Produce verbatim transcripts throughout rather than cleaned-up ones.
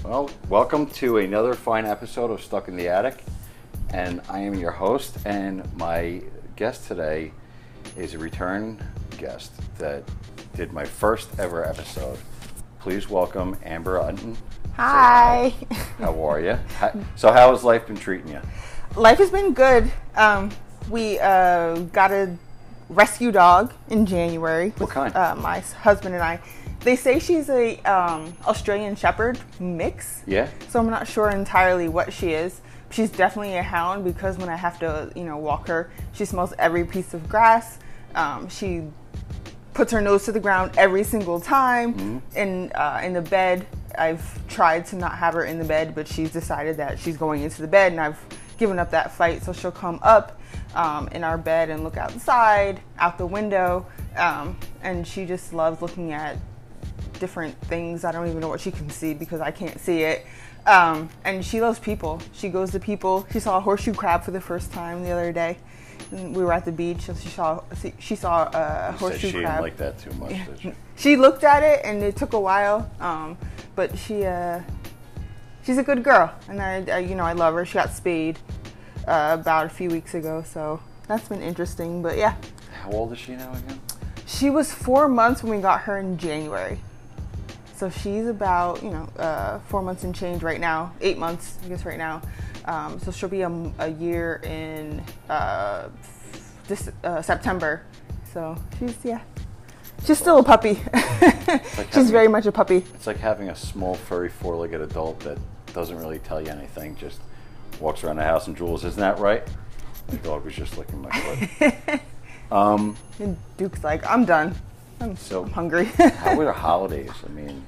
Well, welcome to another fine episode of Stuck in the Attic, and I am your host, and my guest today is a return guest that did my first ever episode. Please welcome Amber Utton. Hi. Hi. How are you? So how has life been treating you? Life has been good. Um, we uh, got a rescue dog in January. What with, kind? Uh, my husband and I. They say she's a um, Australian Shepherd mix. Yeah. So I'm not sure entirely what she is. She's definitely a hound because when I have to, you know, walk her, she smells every piece of grass. Um, she puts her nose to the ground every single time. Mm-hmm. In uh, in the bed, I've tried to not have her in the bed, but she's decided that she's going into the bed, and I've given up that fight. So she'll come up um, in our bed and look outside, out the window, um, and she just loves looking at different things. I don't even know what she can see because I can't see it. Um, and she loves people. She goes to people. She saw a horseshoe crab for the first time the other day. And we were at the beach, and she saw she saw a you horseshoe said she crab. didn't like that too much, Yeah. did she? She looked at it, and it took a while. Um, but she uh, she's a good girl, and I, I you know I love her. She got spayed uh, about a few weeks ago, so that's been interesting. But yeah. How old is she now again? She was four months when we got her in January. So she's about, you know, uh, four months and change right now, eight months, I guess, right now. Um, so she'll be a, a year in uh, this uh, September. So she's, yeah, she's still a puppy. Like she's very much a puppy. It's like having a small, furry, four-legged adult that doesn't really tell you anything, just walks around the house and drools. Isn't that right? The dog was just licking my foot. um, and Duke's like, I'm done. I'm so I'm hungry. How were the holidays? I mean,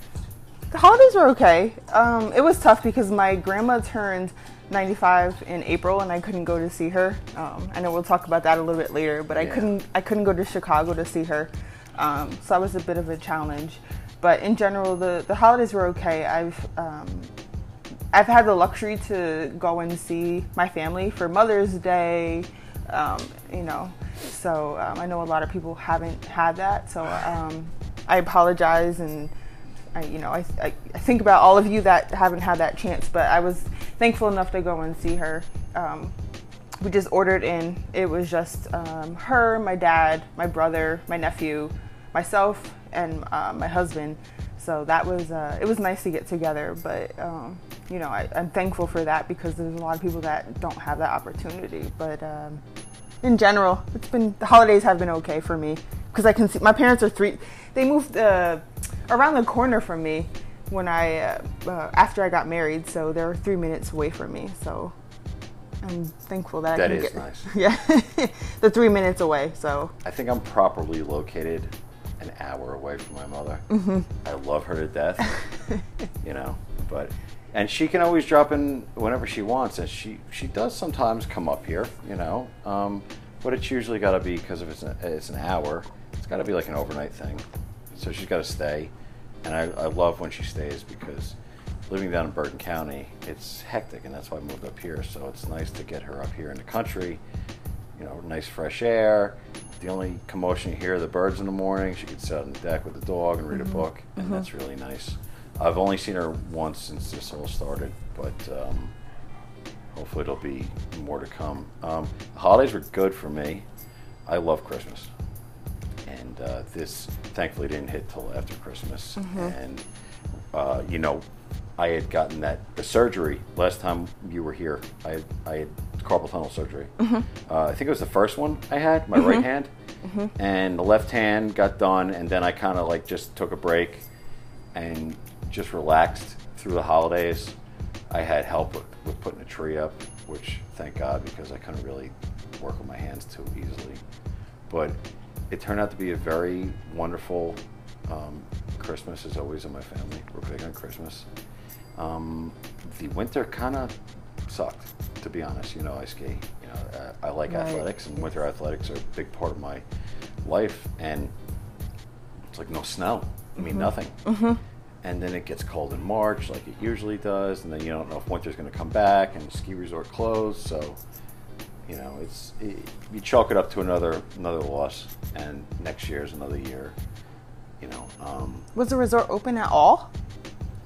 the holidays were okay. Um, it was tough because my grandma turned ninety-five in April, and I couldn't go to see her. Um, I know we'll talk about that a little bit later, but I yeah. couldn't. I couldn't go to Chicago to see her, um, so that was a bit of a challenge. But in general, the, the holidays were okay. I've um, I've had the luxury to go and see my family for Mother's Day. Um, you know, so um, I know a lot of people haven't had that. So um, I apologize, and I, you know, I, I I think about all of you that haven't had that chance. But I was thankful enough to go and see her. Um, we just ordered in. It was just um, her, my dad, my brother, my nephew, myself, and uh, my husband. So that was uh, it was nice to get together. But um, you know, I, I'm thankful for that because there's a lot of people that don't have that opportunity. But um, in general, it's been the holidays have been okay for me because I can see my parents are three. They moved uh, around the corner from me when I uh, uh, after I got married, so they're three minutes away from me. So I'm thankful that, that I can is get nice. Yeah, they're three minutes away. So I think I'm properly located an hour away from my mother. Mm-hmm. I love her to death, you know, but, and she can always drop in whenever she wants, and she, she does sometimes come up here, you know, um, but it's usually got to be, because if it's, a, it's an hour, it's got to be like an overnight thing, so she's got to stay, and I, I love when she stays because living down in Bergen County, it's hectic, and that's why I moved up here, so it's nice to get her up here in the country, you know, nice fresh air. The only commotion you hear are the birds in the morning. She could sit on the deck with the dog and read Mm-hmm. a book, and Mm-hmm. that's really nice. I've only seen her once since this all started, but um, hopefully there'll be more to come. Um, the holidays were good for me. I love Christmas, and uh, this thankfully didn't hit till after Christmas. Mm-hmm. And uh, you know, I had gotten that the surgery last time you were here. I had, I had carpal tunnel surgery. Mm-hmm. uh, I think it was the first one I had, my mm-hmm. right hand, mm-hmm. and the left hand got done, and then I kind of like just took a break and just relaxed through the holidays. I had help with, with putting a tree up, which thank God, because I couldn't really work with my hands too easily. But it turned out to be a very wonderful um, Christmas, as always, in my family. We're big on Christmas. Um, the winter kind of sucked, to be honest. You know, I ski. You know, I, I like right. athletics, and winter athletics are a big part of my life. And it's like no snow. I mean, mm-hmm. nothing. Mm-hmm. And then it gets cold in March, like it usually does. And then you don't know if winter's going to come back, and the ski resort closed. So, you know, it's it, you chalk it up to another another loss, and next year's another year. You know. Um, Was the resort open at all?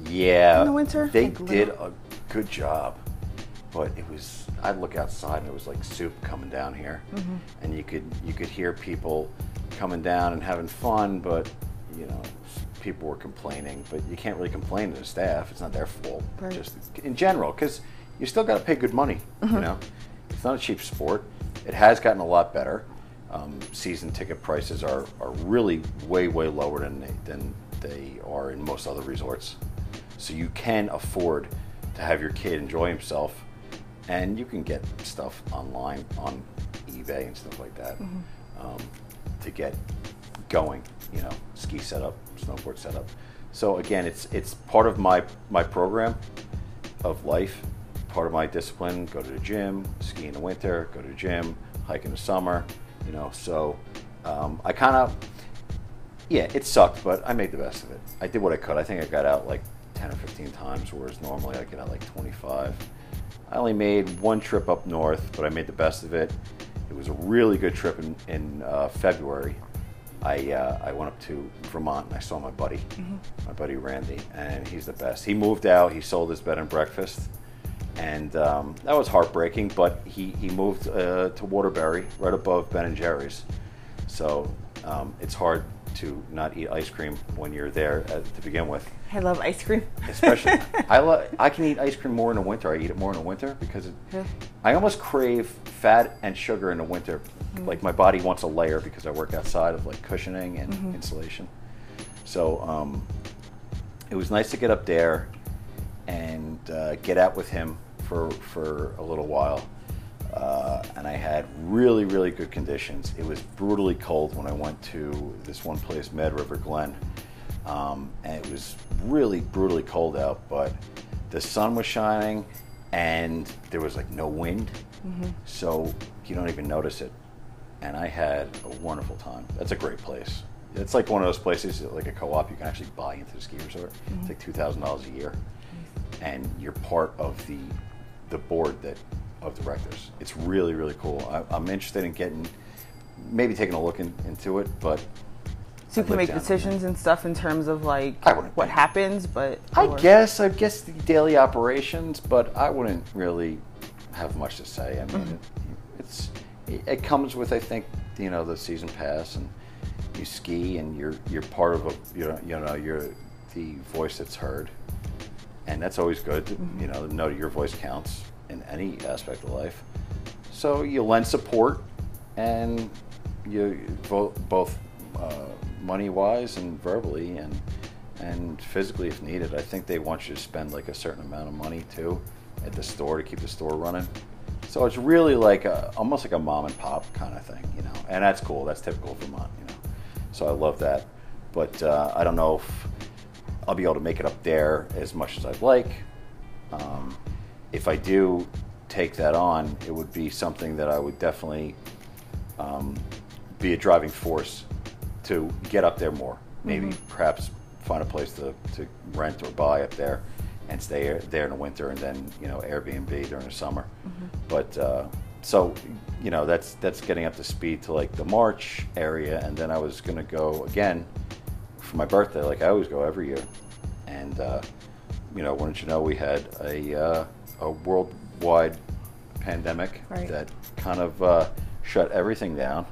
Yeah, in the winter? They Like did little- a good job, but it was. I'd look outside and it was like soup coming down here, Mm-hmm. and you could you could hear people coming down and having fun, but you know, people were complaining. But you can't really complain to the staff; it's not their fault. Right. Just in general, because you still got to pay good money. Mm-hmm. You know, it's not a cheap sport. It has gotten a lot better. Um, season ticket prices are, are really way way lower than they, than they are in most other resorts. So you can afford to have your kid enjoy himself, and you can get stuff online on eBay and stuff like that Mm-hmm. um, to get going. You know, ski setup, snowboard setup. So again, it's it's part of my my program of life, part of my discipline. Go to the gym, ski in the winter, go to the gym, hike in the summer. You know, so um, I kind of, yeah, it sucked, but I made the best of it. I did what I could. I think I got out like ten or fifteen times, whereas normally I get out like twenty-five. I only made one trip up north, but I made the best of it. It was a really good trip in, in uh, February. I uh, I went up to Vermont and I saw my buddy, mm-hmm. my buddy Randy, and he's the best. He moved out. He sold his bed and breakfast. And um, that was heartbreaking, but he, he moved uh, to Waterbury, right above Ben and Jerry's. So um, it's hard to not eat ice cream when you're there uh, to begin with. I love ice cream. Especially, I love. I can eat ice cream more in the winter. I eat it more in the winter because it, Yeah. I almost crave fat and sugar in the winter. Mm-hmm. Like my body wants a layer because I work outside of like cushioning and Mm-hmm. insulation. So um, it was nice to get up there and uh, get out with him for for a little while. Uh, and I had really, really good conditions. It was brutally cold when I went to this one place, Mad River Glen. Um, and it was really brutally cold out, but the sun was shining and there was like no wind. Mm-hmm. So you don't even notice it. And I had a wonderful time. That's a great place. It's like one of those places, like a co-op, you can actually buy into the ski resort. Mm-hmm. It's like two thousand dollars a year. And you're part of the the board that of directors. It's really, really cool. I, I'm interested in getting, maybe taking a look in, into it, but So you I can live make down decisions and stuff in terms of like I wouldn't what think. happens, but I or- guess, I guess the daily operations, but I wouldn't really have much to say. I mean, Mm-hmm. it, it's it, it comes with, I think, you know, the season pass, and you ski, and you're you're part of a, you know, you know, you're the voice that's heard, and that's always good. To, Mm-hmm. you know, to know that your voice counts in any aspect of life. So you lend support, and you both both uh, money wise and verbally and and physically if needed. I think they want you to spend like a certain amount of money too at the store to keep the store running. So it's really like a, almost like a mom and pop kind of thing, you know. And that's cool. That's typical of Vermont, you know. So I love that. But uh, I don't know if I'll be able to make it up there as much as I'd like. Um, if I do take that on, it would be something that I would definitely um, be a driving force to get up there more. Maybe Mm-hmm. perhaps find a place to, to rent or buy up there and stay there in the winter, and then, you know, Airbnb during the summer. Mm-hmm. But uh, so, you know, that's that's getting up to speed to like the March area, and then I was going to go again for my birthday, like I always go every year. And uh, you know, wouldn't you know, we had a uh, a worldwide pandemic Right. that kind of uh, shut everything down.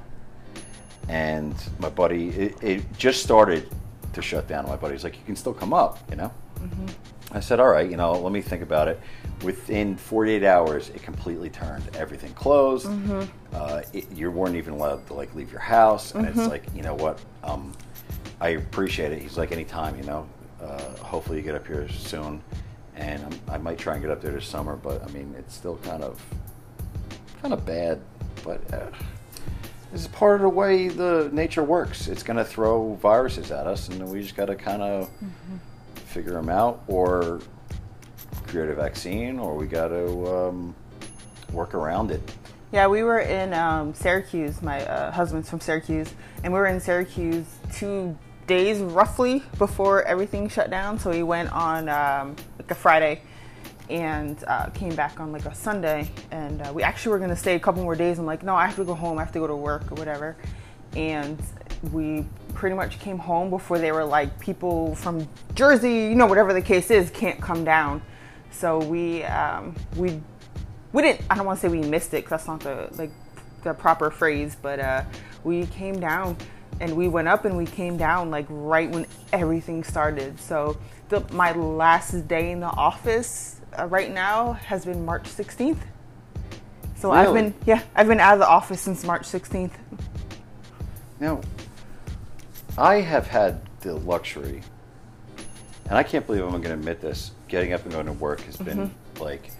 And my buddy, it, it just started to shut down. My buddy's like, you can still come up, you know? Mm-hmm. I said, all right, you know, let me think about it. Within forty-eight hours, it completely turned. Everything closed. Mm-hmm. Uh, it, you weren't even allowed to like leave your house. And Mm-hmm. it's like, you know what? Um, I appreciate it. He's like, anytime, you know. Uh, hopefully you get up here soon. And I'm, I might try and get up there this summer, but I mean, it's still kind of, kind of bad. But uh, this is part of the way the nature works. It's going to throw viruses at us, and we just got to kind of Mm-hmm. figure them out, or create a vaccine, or we got to um, work around it. Yeah, we were in um, Syracuse. My uh, husband's from Syracuse, and we were in Syracuse two days roughly before everything shut down. So we went on um, like a Friday and uh, came back on like a Sunday. And uh, we actually were going to stay a couple more days. I'm like, no, I have to go home. I have to go to work or whatever. And we pretty much came home before they were like, people from Jersey, you know, whatever the case is, can't come down. So we um, we we didn't. I don't want to say we missed it, 'cause that's not the like the proper phrase. But uh, we came down and we went up and we came down like right when everything started. So the, my last day in the office uh, right now has been March sixteenth. So Really? I've been yeah I've been out of the office since March sixteenth. Now, I have had the luxury, and I can't believe I'm going to admit this, getting up and going to work has been mm-hmm. like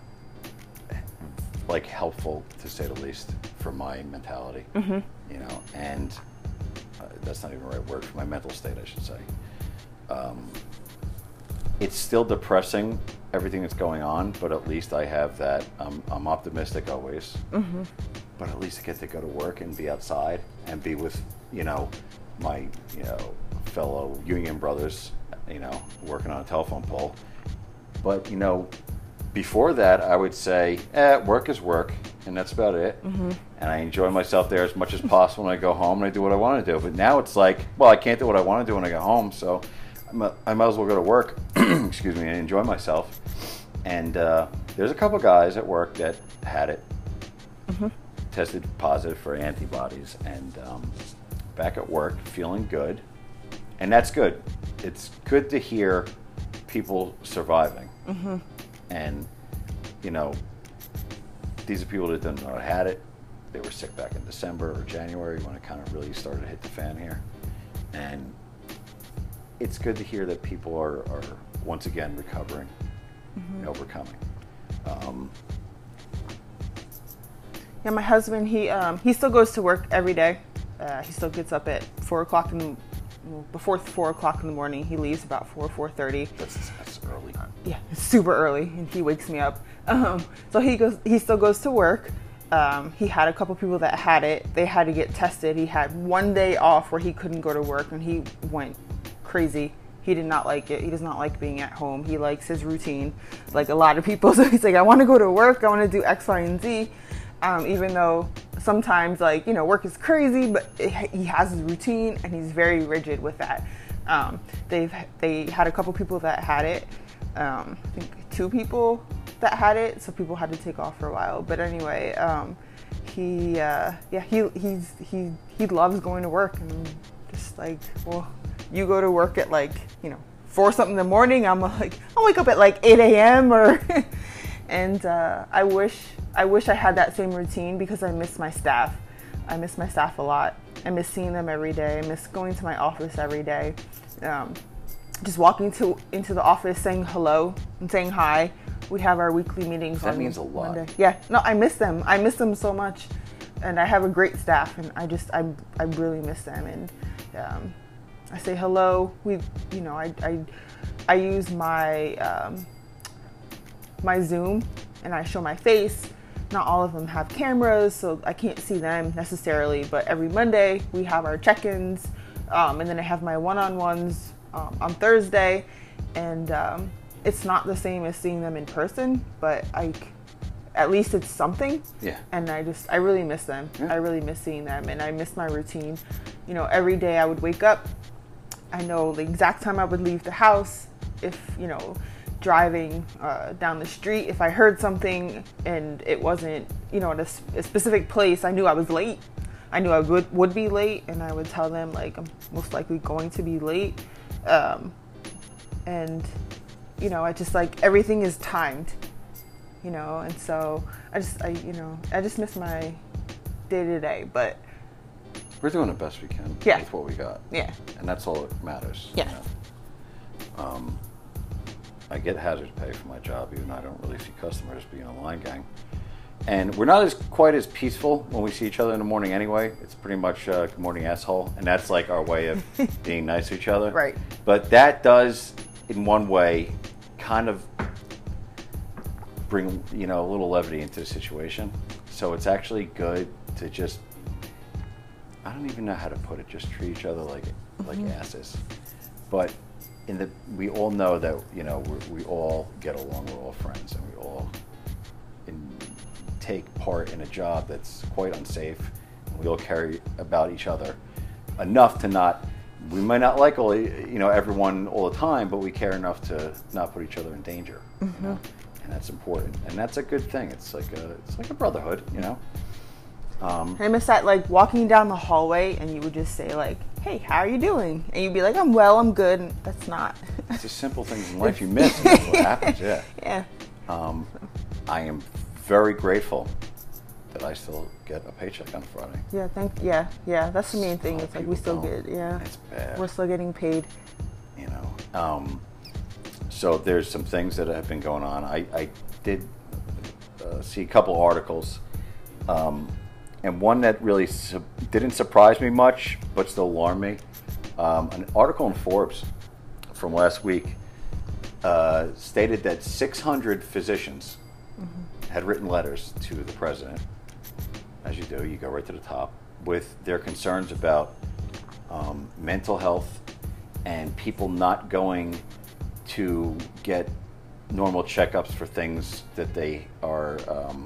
like helpful, to say the least, for my mentality. Mm-hmm. You know, and uh, that's not even the right word, for my mental state, I should say. Um, it's still depressing, everything that's going on, but at least I have that. Um, I'm optimistic always. Mm-hmm. But at least I get to go to work and be outside and be with, you know, my, you know, fellow union brothers, you know, working on a telephone pole. But, you know, before that, I would say, eh, work is work, and that's about it. Mm-hmm. And I enjoy myself there as much as possible when I go home, and I do what I want to do. But now it's like, well, I can't do what I want to do when I get home, so I'm a, I might as well go to work, excuse me, and enjoy myself. And uh, there's a couple guys at work that had it. Mm-hmm. Tested positive for antibodies, and um, back at work feeling good, and that's good. It's good to hear people surviving. Mm-hmm. And you know, these are people that didn't know I had it. They were sick back in December or January when it kind of really started to hit the fan here, and it's good to hear that people are, are once again recovering mm-hmm. and overcoming. Um, Yeah, my husband, he um, he still goes to work every day. Uh, he still gets up at four o'clock in the, well, before four o'clock in the morning. He leaves about four four thirty. That's that's early. Yeah, it's super early, and he wakes me up. Um, so he goes. He still goes to work. Um, he had a couple people that had it. They had to get tested. He had one day off where he couldn't go to work, and he went crazy. He did not like it. He does not like being at home. He likes his routine, like a lot of people. So he's like, I want to go to work. I want to do X, Y, and Z. Um, even though sometimes, like, you know, work is crazy, but it, he has his routine and he's very rigid with that. Um, they've they had a couple people that had it. Um, I think two people that had it, so people had to take off for a while. But anyway, um, he uh, yeah he he's he he loves going to work, and just like, well, you go to work at like, you know, four something in the morning. I'm like, I'll wake up at like eight a.m. or and uh, I wish. I wish I had that same routine, because I miss my staff. I miss my staff a lot. I miss seeing them every day. I miss going to my office every day. Um, just walking to into the office, saying hello and saying hi. We have our weekly meetings. That on means a lot. Monday. Yeah, no, I miss them. I miss them so much, and I have a great staff, and I just I I really miss them. And um, I say hello. We, you know, I I, I use my um, my Zoom, and I show my face. Not all of them have cameras, so I can't see them necessarily, but every Monday we have our check-ins, um, and then I have my one-on-ones um, on Thursday, and um, it's not the same as seeing them in person, but I, at least it's something. Yeah. And I just, I really miss them. Yeah. I really miss seeing them, and I miss my routine. You know, every day I would wake up, I know the exact time I would leave the house. If, you know, driving uh, down the street, if I heard something and it wasn't, you know, at a, a specific place, I knew I was late. I knew I would, would be late, and I would tell them, like, I'm most likely going to be late. Um, and, you know, I just, like, everything is timed, you know, and so I just, I, you know, I just miss my day to day, but we're doing the best we can yeah. with what we got. Yeah. And that's all that matters. Yeah. You know? Um, I get hazard pay for my job, even though I don't really see customers being a line gang. And we're not as quite as peaceful when we see each other in the morning anyway. It's pretty much uh, good morning, asshole. And that's like our way of being nice to each other. Right. But that does, in one way, kind of bring, you know, a little levity into the situation. So it's actually good to just, I don't even know how to put it, just treat each other like like mm-hmm. asses. But in the, we all know that, you know, we're, we all get along, we're all friends, and we all in, take part in a job that's quite unsafe, and we all carry about each other enough to not. We might not like all you know everyone all the time, but we care enough to not put each other in danger. Mm-hmm. You know? And that's important, and that's a good thing. It's like a it's like a brotherhood, you know. Um, I miss that, like walking down the hallway and you would just say like, "Hey, how are you doing?" And you'd be like, "I'm well, I'm good." And that's not. It's the simple things in life you miss, and that's what happens. Yeah. Yeah. Um, I am very grateful that I still get a paycheck on Friday. Yeah. Thank. Yeah. Yeah. That's the main thing. Some It's like we people still don't. get. Yeah. It's bad. We're still getting paid. You know. Um, so there's some things that have been going on. I, I did uh, see a couple articles. Um, And one that really su- didn't surprise me much, but still alarmed me. Um, an article in Forbes from last week uh, stated that six hundred physicians mm-hmm. had written letters to the president. As you do, you go right to the top with their concerns about um, mental health and people not going to get normal checkups for things that they are. Um,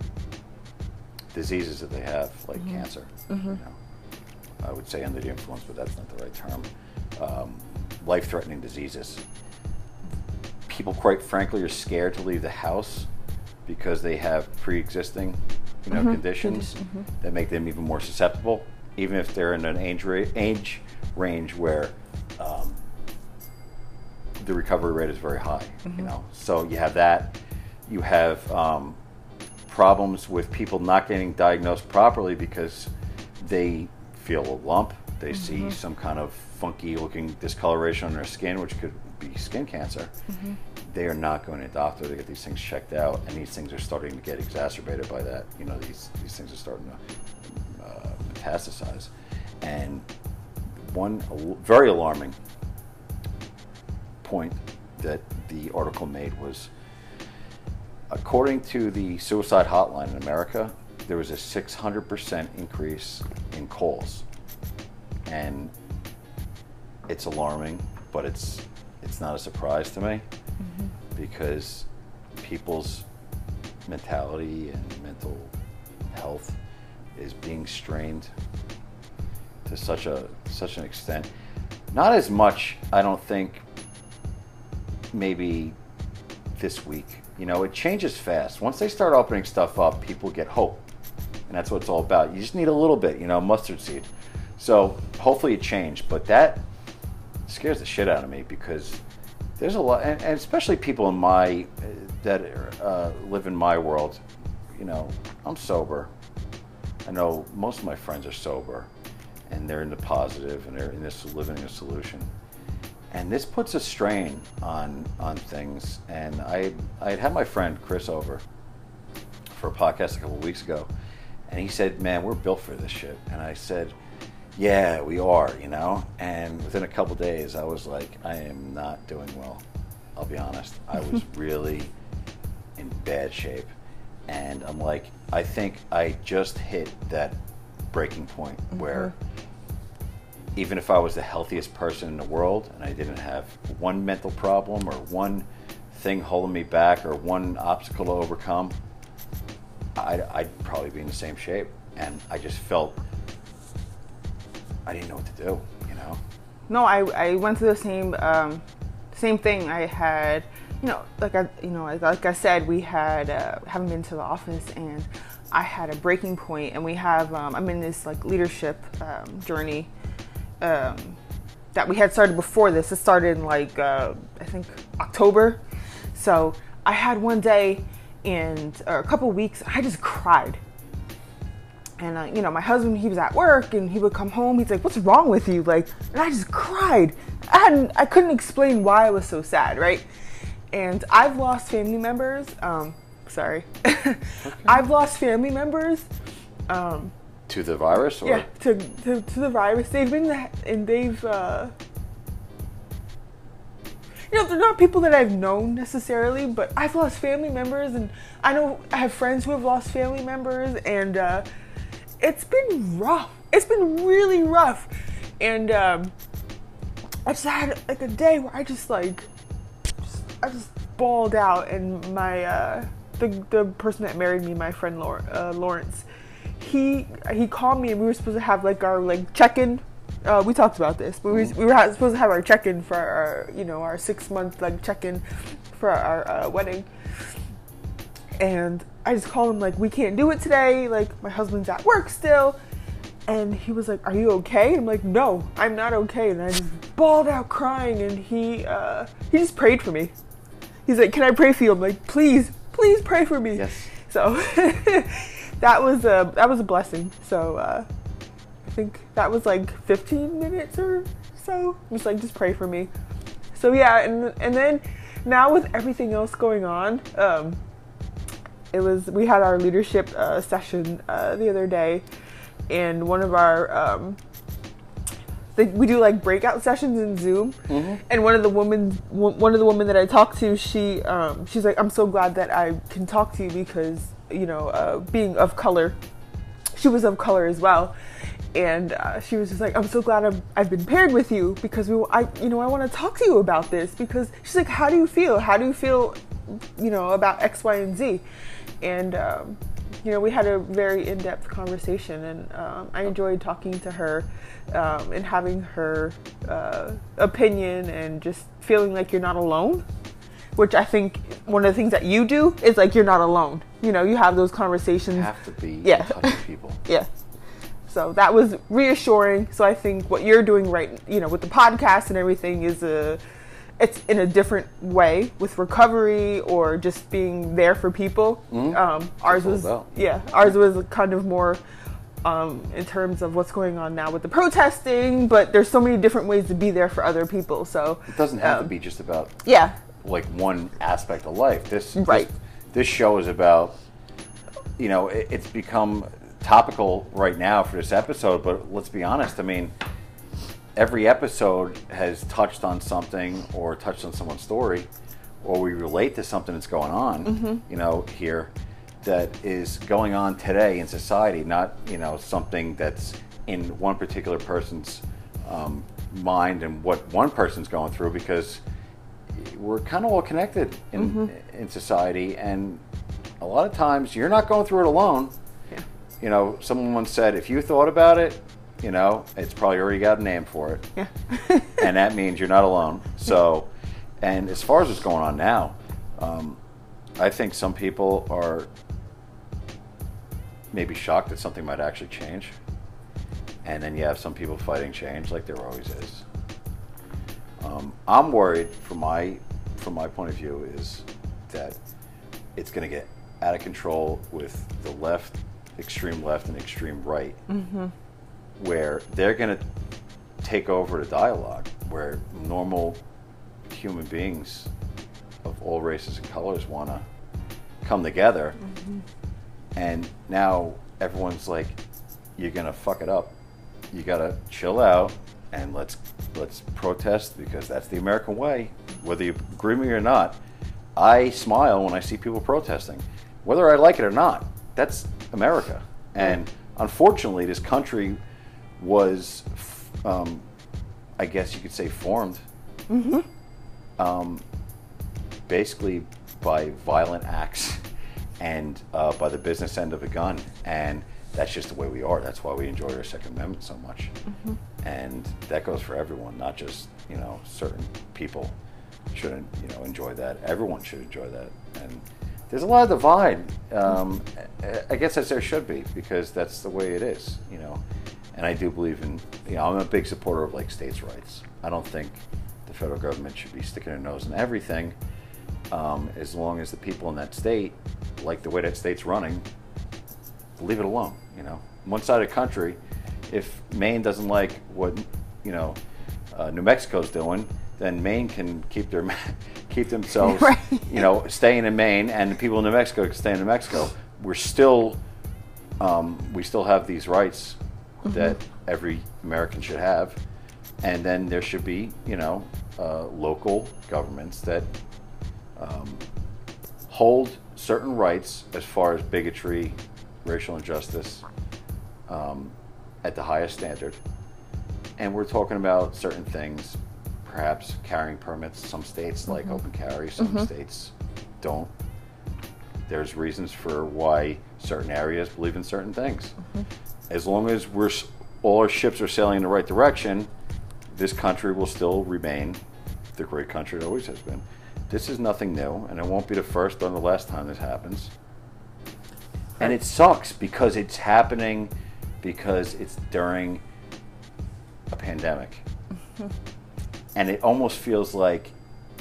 diseases that they have, like mm-hmm. cancer. Mm-hmm. You know, I would say under the influence, but that's not the right term. Um, life-threatening diseases. People, quite frankly, are scared to leave the house because they have pre-existing, you know, mm-hmm. conditions mm-hmm. that make them even more susceptible, even if they're in an age, ra- age range where um, the recovery rate is very high. Mm-hmm. You know, so you have that. You have um, problems with people not getting diagnosed properly because they feel a lump, they mm-hmm. see some kind of funky looking discoloration on their skin, which could be skin cancer. Mm-hmm. They are not going to a doctor to get these things checked out, and these things are starting to get exacerbated by that. You know, these, these things are starting to uh, metastasize. And one very alarming point that the article made was, according to the suicide hotline in America, there was a six hundred percent increase in calls. And it's alarming, but it's it's not a surprise to me mm-hmm. because people's mentality and mental health is being strained to such a such an extent. Not as much, I don't think, maybe this week. You know, it changes fast. Once they start opening stuff up, people get hope. And that's what it's all about. You just need a little bit, you know, mustard seed. So hopefully it changed. But that scares the shit out of me because there's a lot, and, and especially people in my, that uh, live in my world. You know, I'm sober. I know most of my friends are sober. And they're in the positive and they're in this living a solution. And this puts a strain on on things. And I I had my friend Chris over for a podcast a couple of weeks ago, and he said, "Man, we're built for this shit." And I said, "Yeah, we are, you know." And within a couple of days, I was like, "I am not doing well. I'll be honest. I was really in bad shape." And I'm like, I think I just hit that breaking point mm-hmm. where even if I was the healthiest person in the world and I didn't have one mental problem or one thing holding me back or one obstacle to overcome, I'd, I'd probably be in the same shape. And I just felt I didn't know what to do, you know? No, I, I went through the same um, same thing. I had, you know, like I, you know, like I said, we had uh, haven't been to the office, and I had a breaking point, and we have um, I'm in this like leadership um, journey. Um, that we had started before this. It started in like, uh, I think October. So I had one day and or a couple weeks, I just cried. And, uh, you know, my husband, he was at work and he would come home. He's like, "What's wrong with you?" Like, and I just cried. I hadn't, I couldn't explain why I was so sad, right? And I've lost family members. Um, sorry. Okay. I've lost family members. Um, To the virus? Or? Yeah, to, to to the virus. They've been that, and they've, uh, you know, they're not people that I've known necessarily, but I've lost family members, and I know I have friends who have lost family members, and uh, it's been rough. It's been really rough, and um, I just had like a day where I just like, just, I just bawled out, and my uh, the the person that married me, my friend Lawrence. Uh, Lawrence He he called me, and we were supposed to have like our like check-in Uh, we talked about this, but we, we were ha- supposed to have our check-in for our, you know, our six-month like check-in for our uh, wedding. And I just called him like, we can't do it today. Like, my husband's at work still. And he was like, are you okay? I'm like, no, I'm not okay. And I just bawled out crying. And he uh, he just prayed for me. He's like, can I pray for you? I'm like, please, please pray for me. Yes. So that was a that was a blessing. So uh, I think that was like fifteen minutes or so. Just like, just pray for me. So yeah, and and then now with everything else going on, um, it was we had our leadership uh, session uh, the other day, and one of our um, they, we do like breakout sessions in Zoom, mm-hmm. and one of the women one of the women that I talked to, she um, she's like, I'm so glad that I can talk to you because, you know, uh, being of color, she was of color as well. And uh, she was just like, I'm so glad I'm, I've been paired with you because we, I, you know, I want to talk to you about this, because she's like, how do you feel? How do you feel, you know, about X, Y, and Z? And, um, you know, we had a very in-depth conversation, and um, I enjoyed talking to her um, and having her uh, opinion and just feeling like you're not alone, which I think one of the things that you do is like, you're not alone. You know, you have those conversations. You have to be yeah. in touch with people. Yeah. So that was reassuring. So I think what you're doing right, you know, with the podcast and everything is a, it's in a different way with recovery or just being there for people. Mm-hmm. Um, ours was, yeah, ours was kind of more um, in terms of what's going on now with the protesting, but there's so many different ways to be there for other people. So it doesn't have um, to be just about yeah, like one aspect of life. This right. This, this show is about, you know, it, it's become topical right now for this episode, but let's be honest, I mean, every episode has touched on something or touched on someone's story, or we relate to something that's going on, mm-hmm. you know, here that is going on today in society, not, you know, something that's in one particular person's um, mind and what one person's going through, because we're kind of all connected in, mm-hmm. in society, and a lot of times you're not going through it alone. You know, someone once said, if you thought about it, you know, it's probably already got a name for it. Yeah. And that means you're not alone. So, and as far as what's going on now, um, I think some people are maybe shocked that something might actually change. And then you have some people fighting change, like there always is. Um, I'm worried, from my, from my point of view, is that it's going to get out of control with the left, extreme left and extreme right, mm-hmm. where they're going to take over the dialogue, where normal human beings of all races and colors want to come together, mm-hmm. and now everyone's like, you're going to fuck it up. You got to chill out and let's let's protest, because that's the American way, whether you agree with me or not. I smile when I see people protesting, whether I like it or not. That's America. And unfortunately, this country was, um, I guess you could say, formed mm-hmm. um, basically by violent acts and uh, by the business end of a gun. And that's just the way we are. That's why we enjoy our Second Amendment so much. Mm-hmm. And that goes for everyone, not just, you know, certain people shouldn't, you know, enjoy that. Everyone should enjoy that. And there's a lot of divide. Um, I guess as there should be, because that's the way it is, you know. And I do believe in, you know, I'm a big supporter of like states' rights. I don't think the federal government should be sticking their nose in everything, um, as long as the people in that state like the way that state's running. Leave it alone, you know. One side of the country, if Maine doesn't like what, you know, uh, New Mexico's doing, then Maine can keep their keep themselves, right. you know, staying in Maine, and the people in New Mexico can stay in New Mexico. We're still, um, we still have these rights mm-hmm. that every American should have, and then there should be, you know, uh, local governments that um, hold certain rights as far as bigotry, racial injustice, um, at the highest standard. And we're talking about certain things. Perhaps carrying permits. Some states like mm-hmm. open carry, some mm-hmm. states don't. There's reasons for why certain areas believe in certain things. Mm-hmm. As long as we're all our ships are sailing in the right direction, this country will still remain the great country it always has been. This is nothing new, and it won't be the first or the last time this happens. And it sucks because it's happening because it's during a pandemic. And it almost feels like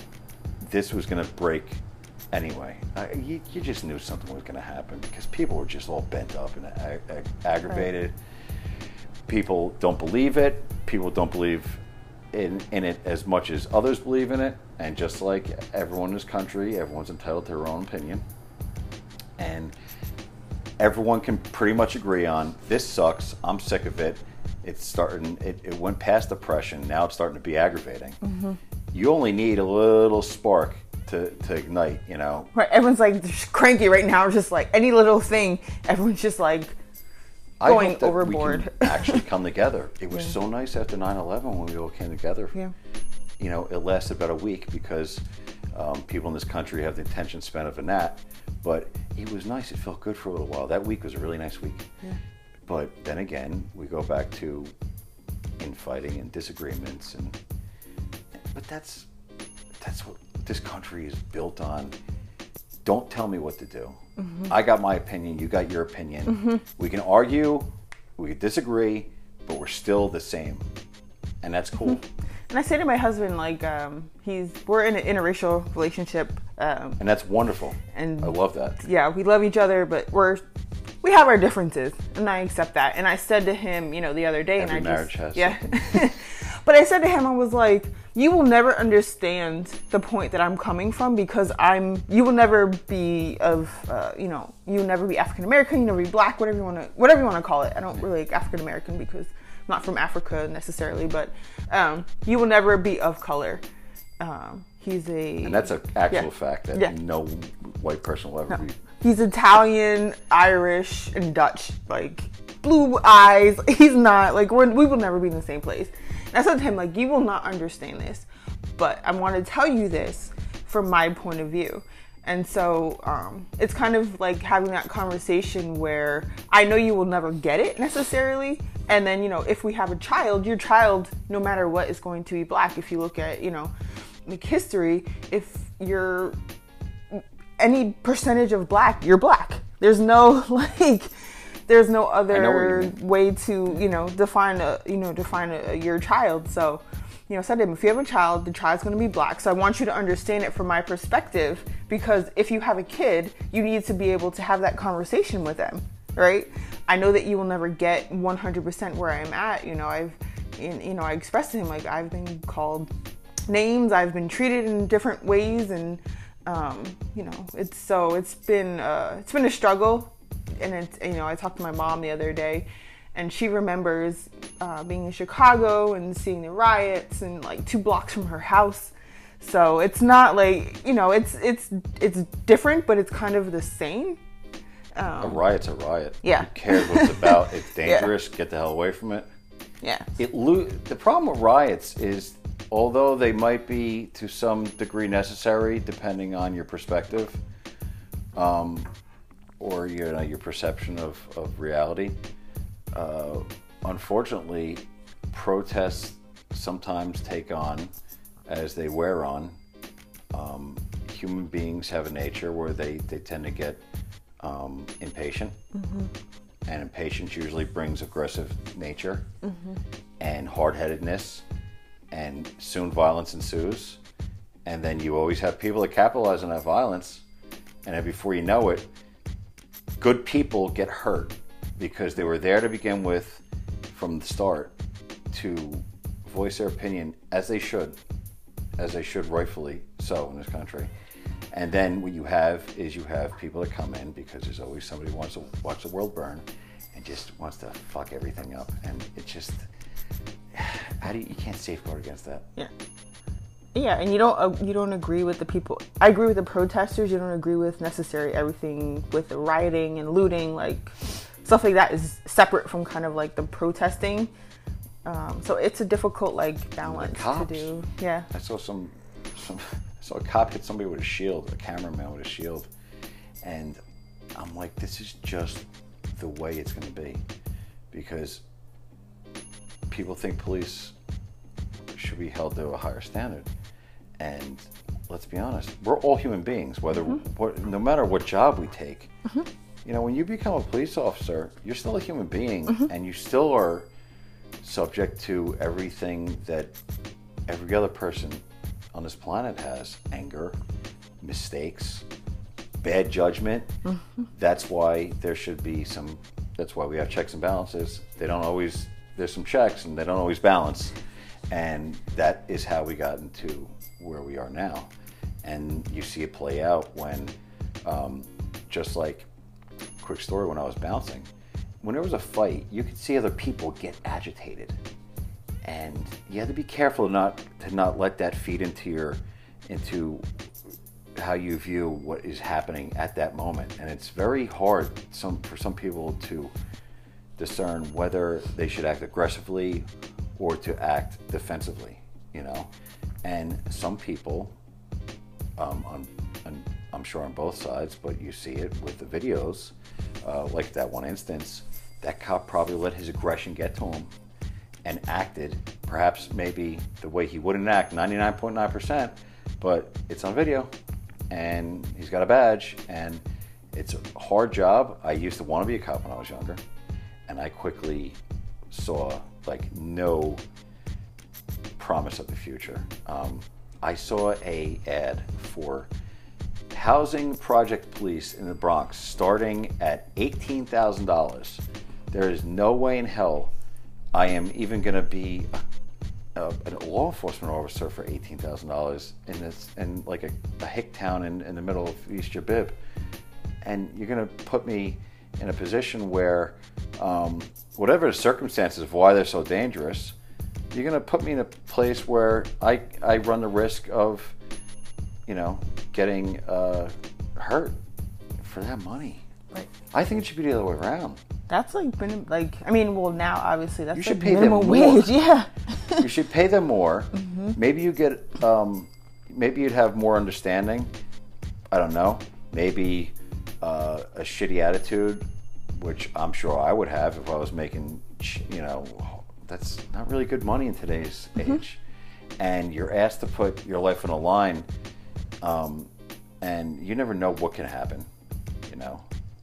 this was going to break anyway. I, you, you just knew something was going to happen because people were just all bent up and ag- ag- aggravated. Right. People don't believe it. People don't believe in, in it as much as others believe in it. And just like everyone in this country, everyone's entitled to their own opinion. And everyone can pretty much agree on this sucks. I'm sick of it. It's starting. It, it went past depression. Now it's starting to be aggravating. Mm-hmm. You only need a little spark to, to ignite. You know. Right. Everyone's like cranky right now. Just like any little thing, everyone's just like going I hope that overboard. We can actually come together. It was yeah. so nice after nine eleven when we all came together. Yeah. You know, it lasted about a week because um, people in this country have the attention span of a gnat. But it was nice. It felt good for a little while. That week was a really nice week. Yeah. But then again, we go back to infighting and disagreements, and but that's that's what this country is built on. Don't tell me what to do. Mm-hmm. I got my opinion. You got your opinion. Mm-hmm. We can argue, we can disagree, but we're still the same, and that's cool. Mm-hmm. And I say to my husband, like, um, he's we're in an interracial relationship, um, and that's wonderful. And I love that. Yeah, we love each other, but we're we have our differences, and I accept that. And I said to him, you know, the other day, Every and I marriage just, has yeah. But I said to him, I was like, you will never understand the point that I'm coming from because I'm. You will never be of, uh, you know, you will never be African American. You never be black, whatever you want to, whatever you want to call it. I don't really like African American because I'm not from Africa necessarily, but um, you will never be of color. Um, he's a, and that's an actual yeah. fact that yeah. no white person will ever no. be. He's Italian, Irish, and Dutch, like blue eyes. He's not like we're, we will never be in the same place. And I said to him, like, you will not understand this, but I want to tell you this from my point of view. And so um, it's kind of like having that conversation where I know you will never get it necessarily. And then, you know, if we have a child, your child, no matter what, is going to be black. If you look at, you know, like history, if you're any percentage of black, you're black. There's no like, there's no other way to, you know, define a, you know, define a, your child. So, you know, I said to him, if you have a child, the child's going to be black. So I want you to understand it from my perspective, because if you have a kid, you need to be able to have that conversation with them, right? I know that you will never get one hundred percent where I'm at. You know, I've, you know, I expressed to him, like, I've been called names, I've been treated in different ways, and um, you know, it's so it's been uh, it's been a struggle. And it's, you know, I talked to my mom the other day, and she remembers uh, being in Chicago and seeing the riots and like two blocks from her house. So it's not like, you know, it's it's it's different, but it's kind of the same. Um, a riot's a riot. Yeah. Who cares what it's about? It's dangerous. Yeah. Get the hell away from it. Yeah. It lo- the problem with riots is, although they might be to some degree necessary, depending on your perspective, um, or you know, your perception of, of reality, uh, unfortunately, protests sometimes take on, as they wear on, um, human beings have a nature where they, they tend to get um, impatient. Mm-hmm. And impatience usually brings aggressive nature, mm-hmm. and hard-headedness, and soon violence ensues. And then you always have people that capitalize on that violence, and then before you know it, good people get hurt because they were there to begin with from the start to voice their opinion as they should, as they should rightfully so in this country. And then what you have is you have people that come in because there's always somebody who wants to watch the world burn and just wants to fuck everything up. And it just, how do you, you can't safeguard against that. Yeah. Yeah, and you don't uh, you don't agree with the people. I agree with the protesters. You don't agree with necessarily everything with the rioting and looting, like stuff like that is separate from kind of like the protesting. Um, so it's a difficult like balance to do. Yeah. I saw some, some I saw a cop hit somebody with a shield, a cameraman with a shield, and I'm like, this is just the way it's going to be, because people think police should be held to a higher standard. And let's be honest, we're all human beings, whether Mm-hmm. what, no matter what job we take. Mm-hmm. You know, when you become a police officer, you're still a human being, Mm-hmm. and you still are subject to everything that every other person on this planet has: anger, mistakes, bad judgment. Mm-hmm. That's why there should be some. That's why we have checks and balances. They don't always. There's some checks, and they don't always balance, and that is how we got into where we are now. And you see it play out when, um, just like, quick story, when I was bouncing, when there was a fight, you could see other people get agitated, and you had to be careful to not to not let that feed into your into how you view what is happening at that moment. And it's very hard some for some people to discern whether they should act aggressively or to act defensively, you know. And some people, um, on, on, I'm sure on both sides, but you see it with the videos, uh, like that one instance, that cop probably let his aggression get to him and acted perhaps maybe the way he wouldn't act ninety-nine point nine percent, but it's on video and he's got a badge, and it's a hard job. I used to want to be a cop when I was younger, and I quickly saw like no promise of the future. Um, I saw a ad for housing project police in the Bronx starting at eighteen thousand dollars. There is no way in hell I am even going to be a, a, a law enforcement officer for eighteen thousand dollars in this, in like a, a hick town in, in the middle of East Jabib. And you're going to put me in a position where, um, whatever the circumstances of why they're so dangerous, you're going to put me in a place where I, I run the risk of, you know, getting uh, hurt for that money. Right. I think it should be the other way around. That's like, minim- like I mean, well now obviously that's You should like pay them minimum more. wage. Yeah. You should pay them more. Mm-hmm. Maybe you get, um, maybe you'd have more understanding. I don't know. Maybe uh, a shitty attitude, which I'm sure I would have if I was making, you know, that's not really good money in today's Mm-hmm. age. And you're asked to put your life on the line, um, and you never know what can happen, you know.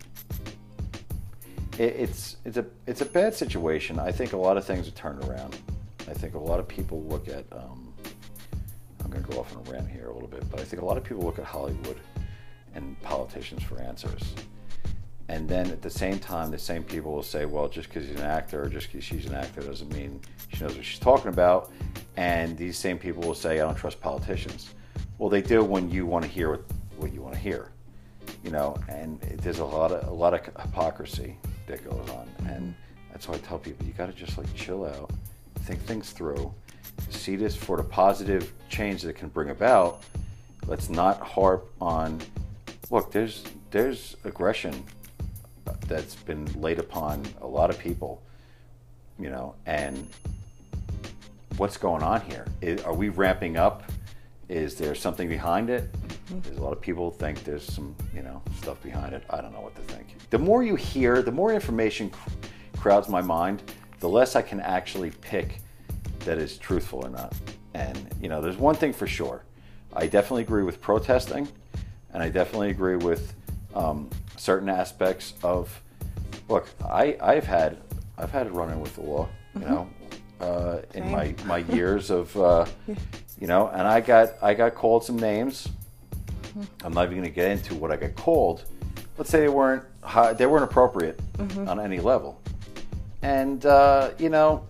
It, it's it's a it's a bad situation. I think a lot of things are turned around. I think a lot of people look at, um, I'm going to go off on a rant here a little bit, but I think a lot of people look at Hollywood and politicians for answers. And then at the same time, the same people will say, well, just because he's an actor or just because she's an actor doesn't mean she knows what she's talking about. And these same people will say, I don't trust politicians. Well, they do when you want to hear what, what you want to hear, you know, and there's a lot of, a lot of hypocrisy that goes on. And that's why I tell people, you got to just like chill out, think things through, see this for the positive change that it can bring about. Let's not harp on, look, there's, there's aggression that's been laid upon a lot of people, you know, and what's going on here? Is, are we ramping up? Is there something behind it? Mm-hmm. There's a lot of people think there's some, you know, stuff behind it. I don't know what to think. The more you hear, the more information cr- crowds my mind, the less I can actually pick that is truthful or not. And, you know, there's one thing for sure. I definitely agree with protesting, and I definitely agree with um, certain aspects of, look, I, I've had I've had a run-in with the law, you mm-hmm. know, uh, in my, my years of, uh, you know, and I got I got called some names. Mm-hmm. I'm not even going to get into what I got called. Let's say they weren't high, they weren't appropriate mm-hmm. on any level, and uh, you know,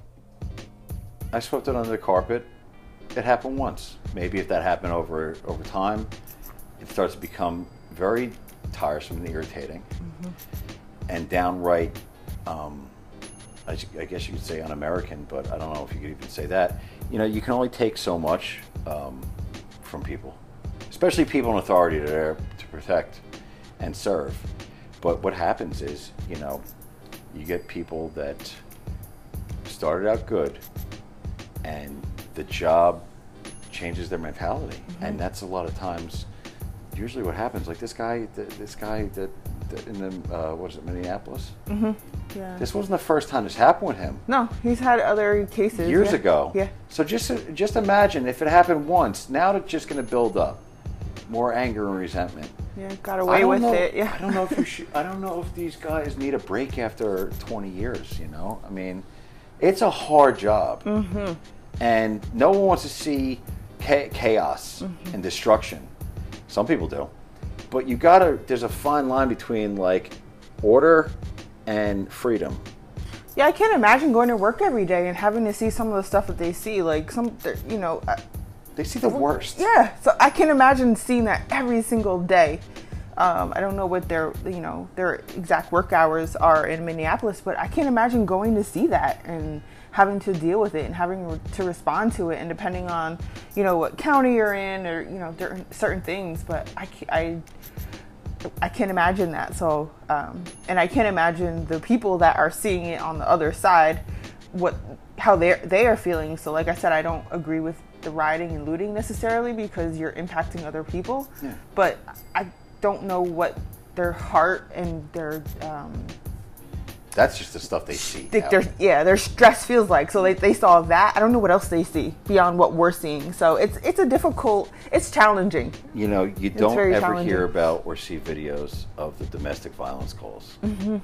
I swept it under the carpet. It happened once. Maybe if that happened over over time, it starts to become very tiresome and irritating, mm-hmm. and downright, um, I, I guess you could say un-American, but I don't know if you could even say that. You know, you can only take so much um, from people, especially people in authority that are there to protect and serve. But what happens is, you know, you get people that started out good, and the job changes their mentality, mm-hmm. and that's a lot of times usually what happens. Like this guy, this guy that, that in the uh, what is it, Minneapolis? Mm-hmm. Yeah. This wasn't the first time this happened with him. No, he's had other cases. Years yeah. ago. Yeah. So just just imagine if it happened once. Now it's just going to build up more anger and resentment. Yeah, got away with know, it. Yeah. I don't know if you should, I don't know if these guys need a break after twenty years. You know, I mean, it's a hard job, mm-hmm. and no one wants to see chaos mm-hmm. and destruction. Some people do, but you gotta. There's a fine line between like order and freedom. Yeah, I can't imagine going to work every day and having to see some of the stuff that they see. Like some, you know. They see the worst. Yeah, so I can imagine seeing that every single day. Um, I don't know what their, you know, their exact work hours are in Minneapolis, but I can't imagine going to see that and having to deal with it and having to respond to it, and depending on, you know, what county you're in or, you know, certain things. But I, I, I can't imagine that. So, um, and I can't imagine the people that are seeing it on the other side, what, how they they are feeling. So, like I said, I don't agree with the rioting and looting necessarily because you're impacting other people, yeah. but I don't know what their heart and their um, that's just the stuff they see. Their, yeah, their stress feels like. So they, they saw that. I don't know what else they see beyond what we're seeing. So it's it's a difficult, it's challenging. You know, you don't ever hear about or see videos of the domestic violence calls. Mm-hmm.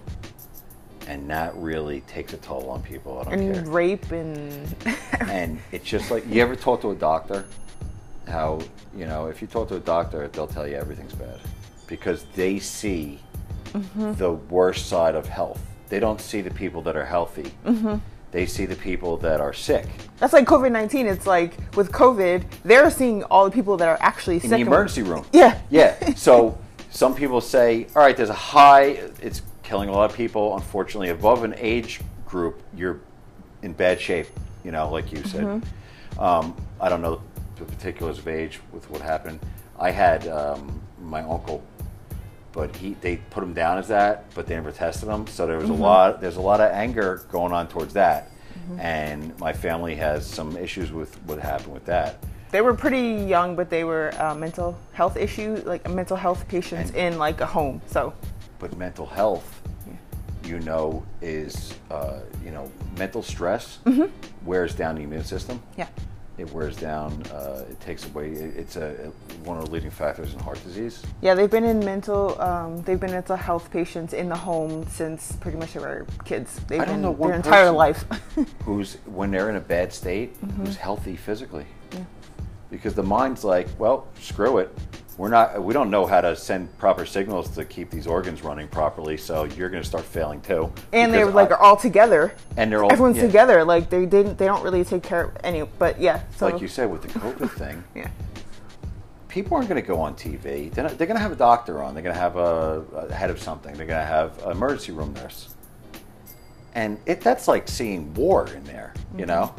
And that really takes a toll on people. I don't and care. And rape and... and it's just like, you ever talk to a doctor? How, you know, if you talk to a doctor, they'll tell you everything's bad. Because they see mm-hmm. the worst side of health. They don't see the people that are healthy. Mm-hmm. They see the people that are sick. That's like COVID nineteen. It's like, with COVID, they're seeing all the people that are actually In sick. In the emergency room. Yeah. Yeah. So some people say, all right, there's a high... it's killing a lot of people. Unfortunately, above an age group, you're in bad shape, you know, like you said. Mm-hmm. um, I don't know the particulars of age with what happened. I had um, my uncle, but he they put him down as that, but they never tested him. So there was mm-hmm. a lot. There's a lot of anger going on towards that, mm-hmm. and my family has some issues with what happened with that. They were pretty young, but they were uh, mental health issues, like mental health patients and, in like a home. So. But mental health, yeah. you know, is, uh, you know, mental stress mm-hmm. wears down the immune system. Yeah. It wears down, uh, it takes away, it's a, one of the leading factors in heart disease. Yeah, they've been in mental, um, they've been mental health patients in the home since pretty much they were kids. They've I don't been know one their entire person life. who's, when they're in a bad state, mm-hmm. who's healthy physically. Yeah. Because the mind's like, well, screw it. We're not. We don't know how to send proper signals to keep these organs running properly. So you're going to start failing too. And they're like I, are all together. And they're all everyone's yeah. together. Like they didn't. They don't really take care of any. But yeah. So like you said with the COVID thing. Yeah. People aren't going to go on T V. They're, not, they're going to have a doctor on. They're going to have a, a head of something. They're going to have an emergency room nurse. And it that's like seeing war in there. Mm-hmm. You know.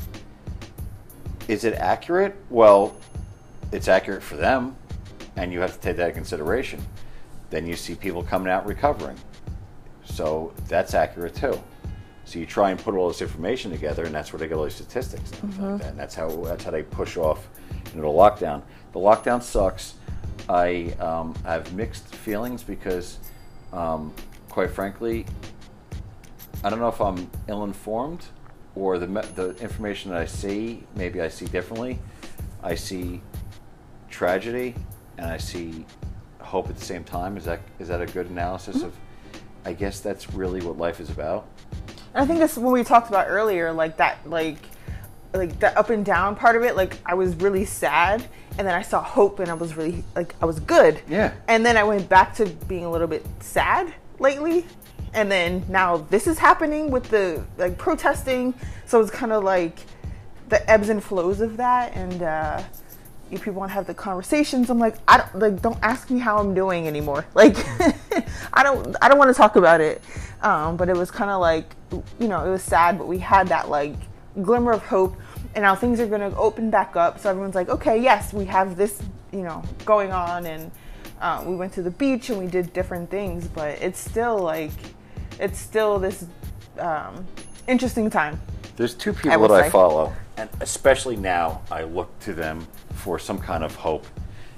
Is it accurate? Well, it's accurate for them. And you have to take that into consideration. Then you see people coming out recovering. So that's accurate too. So you try and put all this information together, and that's where they get all these statistics and everything mm-hmm. like that. And that's how that's how they push off into the lockdown. The lockdown sucks. I um, have mixed feelings because, um, quite frankly, I don't know if I'm ill-informed or the the information that I see, maybe I see differently. I see tragedy. And I see hope at the same time. Is that is that a good analysis mm-hmm. of? I guess that's really what life is about. And I think that's what we talked about earlier, like that, like, like the up and down part of it. Like I was really sad, and then I saw hope, and I was really like I was good. Yeah. And then I went back to being a little bit sad lately, and then now this is happening with the like protesting. So it's kind of like the ebbs and flows of that, and. uh If people want to have the conversations, I'm like, I don't like. Don't ask me how I'm doing anymore. Like, I don't. I don't want to talk about it. Um, but it was kind of like, you know, it was sad, but we had that like glimmer of hope, and now things are going to open back up. So everyone's like, okay, yes, we have this, you know, going on, and uh, we went to the beach and we did different things. But it's still like, it's still this um, interesting time. There's two people I that say. I follow, and especially now, I look to them for some kind of hope.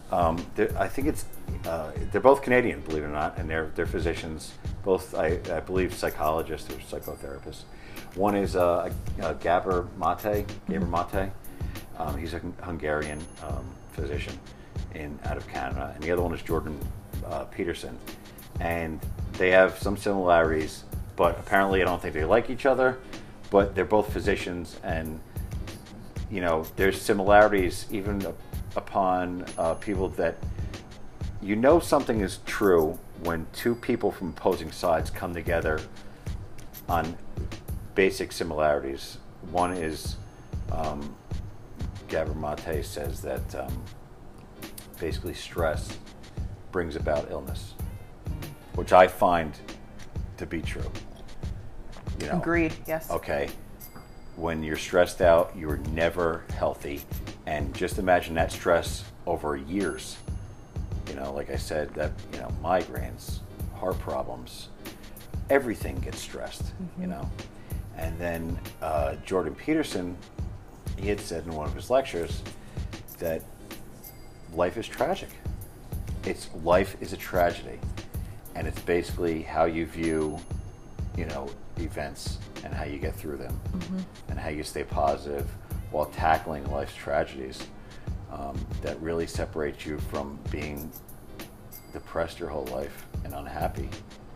Um, they're- I think it's uh, they're both Canadian, believe it or not, and they're they're physicians, both I, I believe psychologists or psychotherapists. One is uh, uh, Gabor Mate, Gabor Mate. Um, he's a Hungarian um, physician in out of Canada, and the other one is Jordan uh, Peterson, and they have some similarities, but apparently I don't think they like each other. But they're both physicians, and you know there's similarities even upon uh, people that you know something is true when two people from opposing sides come together on basic similarities. One is um, Gabor Mate says that um, basically stress brings about illness, which I find to be true. You know, Agreed. Yes. okay, when you're stressed out, you're never healthy. And just imagine that stress over years. You know, like I said, that, you know, migraines, heart problems, everything gets stressed, mm-hmm. you know. And then uh, Jordan Peterson, he had said in one of his lectures that life is tragic. It's life is a tragedy. And it's basically how you view, you know, events and how you get through them, mm-hmm. and how you stay positive while tackling life's tragedies, um, that really separates you from being depressed your whole life and unhappy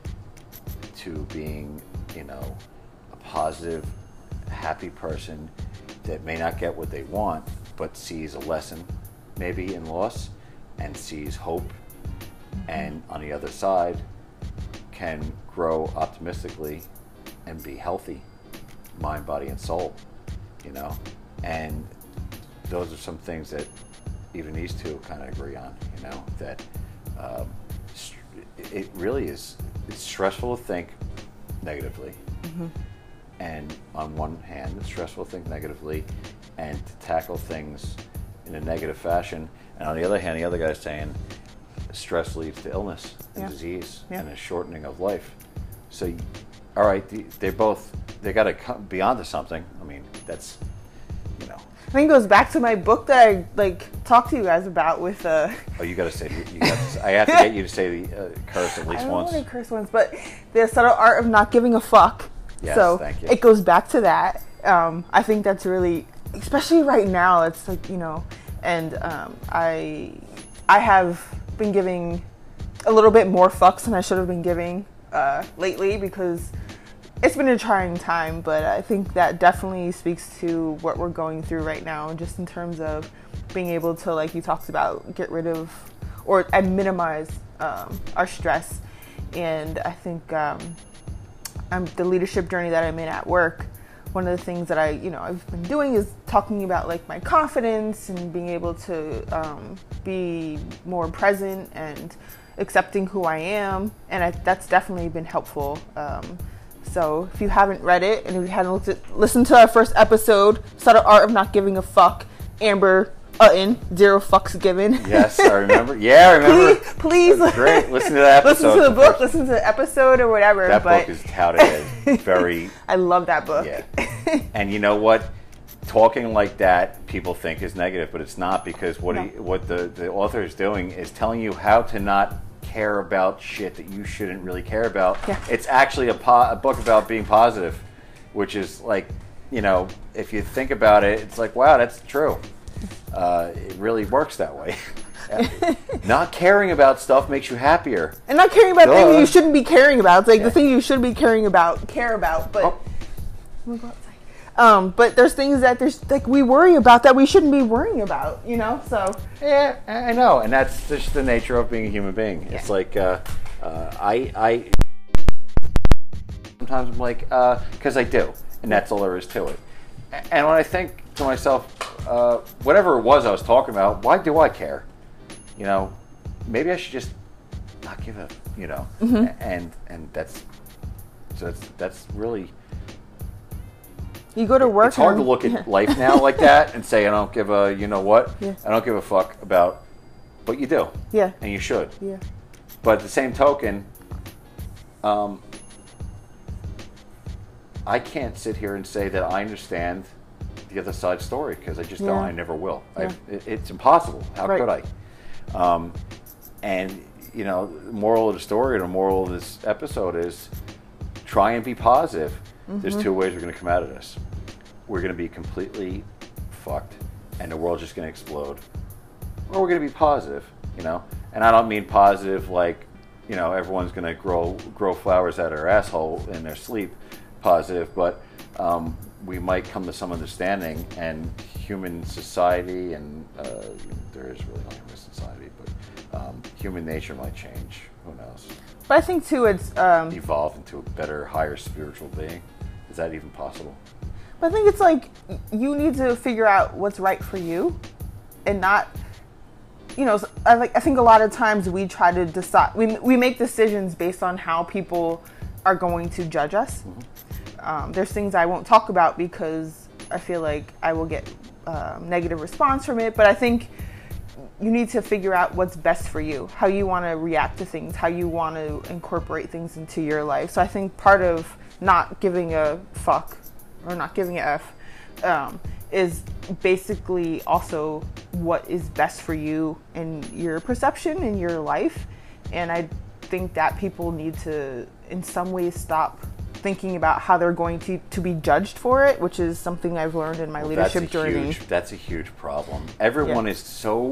to being, you know, a positive, happy person that may not get what they want, but sees a lesson maybe in loss and sees hope, mm-hmm. and on the other side can grow optimistically and be healthy, mind, body, and soul, you know. And those are some things that even these two kind of agree on, you know, that um, it really is, it's stressful to think negatively. Mm-hmm. And on one hand, it's stressful to think negatively and to tackle things in a negative fashion. And on the other hand, the other guy's saying stress leads to illness and yeah. disease yeah. and a shortening of life. So, all right, they both, they got to come beyond to something. I mean, that's, you know. I think it goes back to my book that I like talked to you guys about with. Uh... Oh, you got to say. You got to, I have to get you to say the uh, curse at least I don't once. want to curse once, but the subtle art of not giving a fuck. Yes, so thank you. It goes back to that. Um, I think that's really, especially right now. It's like, you know, and um, I, I have been giving a little bit more fucks than I should have been giving uh, lately, because it's been a trying time, but I think that definitely speaks to what we're going through right now, just in terms of being able to, like you talked about, get rid of or and minimize um, our stress. And I think um, I'm, the leadership journey that I'm in at work, one of the things that I, you know, I've been doing is talking about like my confidence and being able to um, be more present and accepting who I am, and I, that's definitely been helpful. Um, So if you haven't read it and if you hadn't looked at, listened to our first episode, Subtle Art of Not Giving a Fuck, Amber Utton, Zero Fucks Given. Yes, I remember. Yeah, I remember. Please, please. Great. Listen to that episode. Listen to the book, first. Listen to the episode or whatever. That but book is touted as very... I love that book. Yeah. And you know what? Talking like that, people think is negative, but it's not, because what, no. he, what the, the author is doing is telling you how to not care about shit that you shouldn't really care about. Yeah. It's actually a, po- a book about being positive, which is like, you know, if you think about it, it's like, wow, that's true. Uh, it really works that way. Not caring about stuff makes you happier. And not caring about Duh. things you shouldn't be caring about. It's like yeah. the thing you should be caring about, care about, but... Oh. We'll go outside. Um, but there's things that there's like we worry about that we shouldn't be worrying about, you know. So yeah, I know, and that's just the nature of being a human being. Yeah. It's like uh, uh, I, I sometimes I'm like, because uh, I do, and that's all there is to it. And when I think to myself, uh, whatever it was I was talking about, why do I care? You know, maybe I should just not give a, you know, mm-hmm. and and that's so that's that's really. You go to work. It's hard and, to look at yeah. life now like that and say I don't give a, you know what, yeah. I don't give a fuck about, but you do. Yeah. And you should. Yeah. But at the same token, um, I can't sit here and say that I understand the other side story, because I just yeah. don't. I never will. Yeah. it, it's impossible. How right. could I? Um, and, you know, the moral of the story and the moral of this episode is try and be positive. Mm-hmm. There's two ways we're going to come out of this. We're going to be completely fucked and the world's just going to explode. Or we're going to be positive, you know. And I don't mean positive like, you know, everyone's going to grow grow flowers out of their asshole in their sleep positive, but um, we might come to some understanding, and human society, and uh, there is really no human society, but um, human nature might change. Who knows? But I think too, it's um, evolve into a better, higher spiritual being. Is that even possible? But I think it's like you need to figure out what's right for you, and not, you know, I like I think a lot of times we try to decide, we we make decisions based on how people are going to judge us. Mm-hmm. Um, there's things I won't talk about because I feel like I will get um, negative response from it. But I think you need to figure out what's best for you, how you want to react to things, how you want to incorporate things into your life. So I think part of not giving a fuck or not giving a F um, is basically also what is best for you in your perception in your life. And I think that people need to in some ways stop thinking about how they're going to, to be judged for it, which is something I've learned in my well, leadership that's journey. Huge, that's a huge problem. Everyone yeah. is so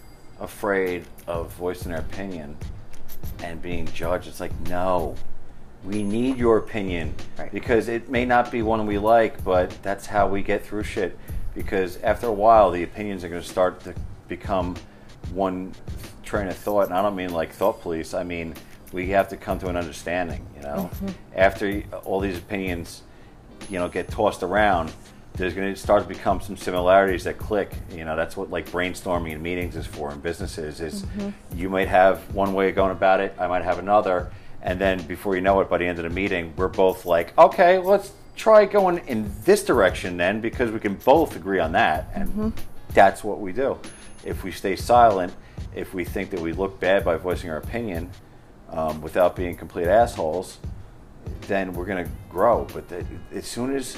afraid of voicing their opinion and being judged. It's like, no, we need your opinion, right. because it may not be one we like, but that's how we get through shit. Because after a while, the opinions are going to start to become one train of thought. And I don't mean like thought police. I mean, we have to come to an understanding, you know. Mm-hmm. After all these opinions, you know, get tossed around, there's going to start to become some similarities that click. You know, that's what like brainstorming in meetings is for in businesses. Is mm-hmm. you might have one way of going about it, I might have another, and then before you know it, by the end of the meeting, we're both like, okay, let's try going in this direction then, because we can both agree on that, and mm-hmm. that's what we do. If we stay silent, if we think that we look bad by voicing our opinion, Um, without being complete assholes, then we're going to grow. But the, as soon as,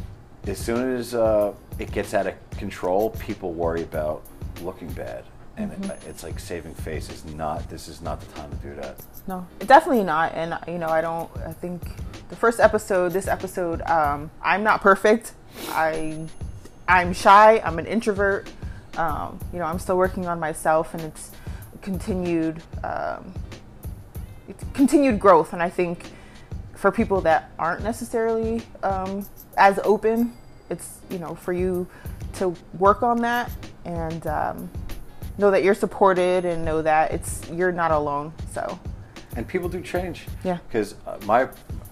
as soon as uh, it gets out of control, people worry about looking bad, and mm-hmm. it, it's like saving face is not. This is not the time to do that. No, definitely not. And you know, I don't. I think the first episode, this episode, um, I'm not perfect. I, I'm shy. I'm an introvert. Um, you know, I'm still working on myself, and it's continued. Um, It's continued growth, and I think for people that aren't necessarily um, as open, it's, you know, for you to work on that and um, know that you're supported and know that it's you're not alone. So, and people do change. Yeah. Because my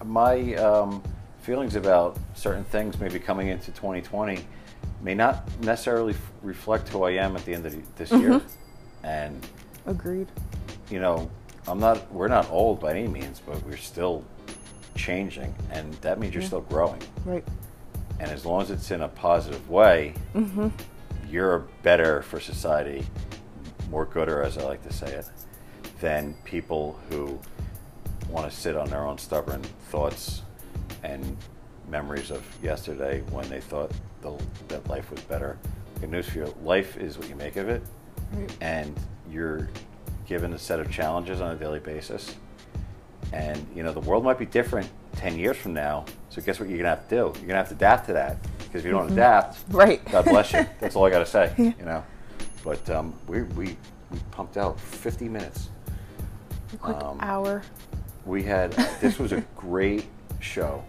my um, feelings about certain things maybe coming into twenty twenty may not necessarily f- reflect who I am at the end of the, this mm-hmm. year. And agreed. You know. I'm not. We're not old by any means, but we're still changing, and that means you're yeah. still growing. Right. And as long as it's in a positive way, mm-hmm. you're better for society, more gooder, as I like to say it, than people who want to sit on their own stubborn thoughts and memories of yesterday when they thought the, that life was better. Good news for you: life is what you make of it, right. and you're given a set of challenges on a daily basis, and you know the world might be different ten years from now. So guess what you're gonna have to do? You're gonna have to adapt to that, because if you don't mm-hmm. adapt, right? God bless you. That's all I gotta say. Yeah. You know, but um, we we we pumped out fifty minutes. A quick um, hour. We had this was a great show.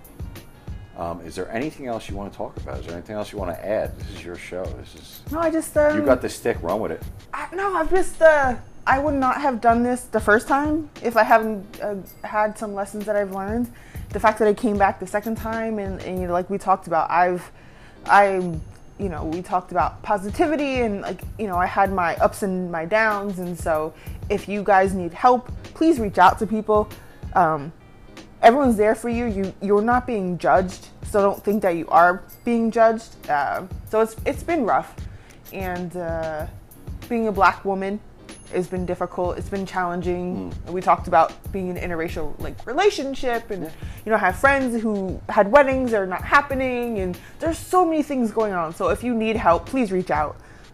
Um, is there anything else you want to talk about? Is there anything else you want to add? This is your show. This is no. I just um, you got the stick. Run with it. I, no, I've just. Uh, I would not have done this the first time if I haven't uh, had some lessons that I've learned. The fact that I came back the second time, and, and you know, like we talked about, I've, I, you know, we talked about positivity, and like, you know, I had my ups and my downs, and so if you guys need help, please reach out to people. Um, everyone's there for you. You you're not being judged, so don't think that you are being judged. Uh, so it's it's been rough, and uh, being a black woman. It's been difficult. It's been challenging. Mm. We talked about being in an interracial like relationship, and you know, I have friends who had weddings that are not happening, and there's so many things going on. So if you need help, please reach out.